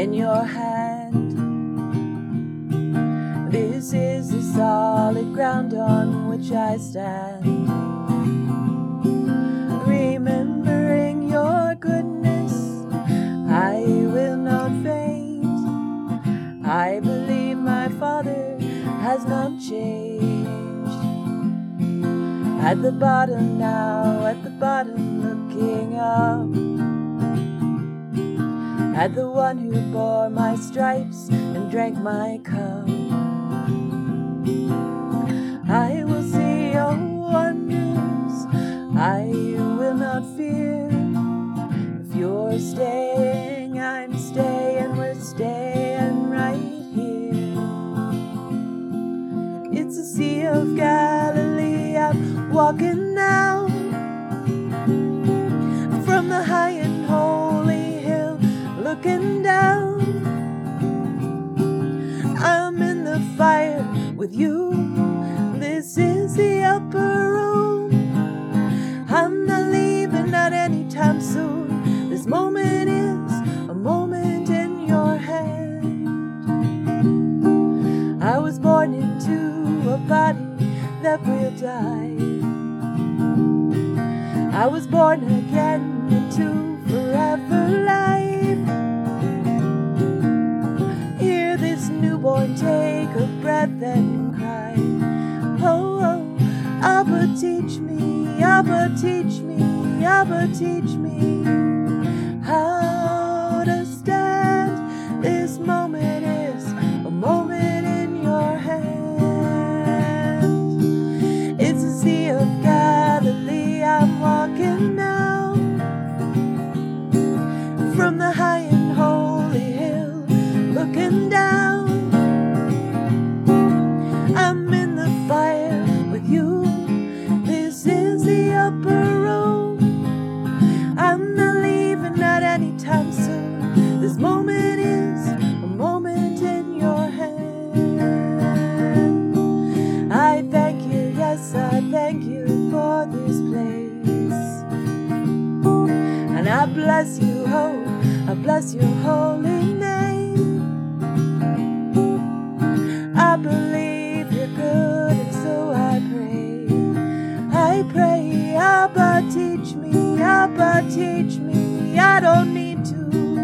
in your hand. This is the solid ground on which I stand. Remembering your goodness, I will not faint. I believe my Father has not changed. At the bottom now, at the bottom looking up, at the one who bore my stripes and drank my cup. I will see your wonders, I will not fear. If you're staying, I'm staying, we're staying right here. It's the Sea of Galilee, I'm walking now, from the high and holy hill, looking down. I'm in the fire with you. This is the upper room. I'm not leaving, not anytime soon. This moment is a moment in your hand. I was born into a body that will die. I was born again into forever life. Hear this newborn take a breath and cry. Oh, oh, Abba teach me, Abba teach me, Abba teach me how to stand. This moment is a moment in your hand. It's the Sea of Galilee, I'm walking now, from the high and holy hill, looking down. I'm in the fire with you. This is the upper room. I'm not leaving, not anytime soon. This moment is a moment in your hand. I thank you, yes, I thank you for this place. And I bless you, oh, I bless your holy name. I believe you're good, and so I pray. I pray, Abba teach me, Abba teach me. I don't need to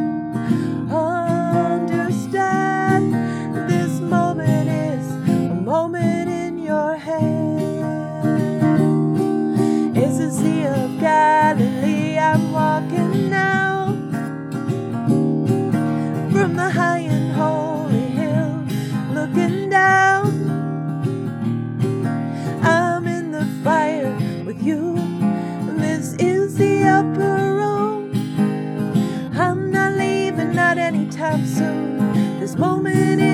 understand. This moment is a moment in your hand. It's the Sea of Galilee, I'm walking now, from the high and holy hill, looking down. I'm in the fire with you. This is the upper room. I'm not leaving, not anytime soon. This moment is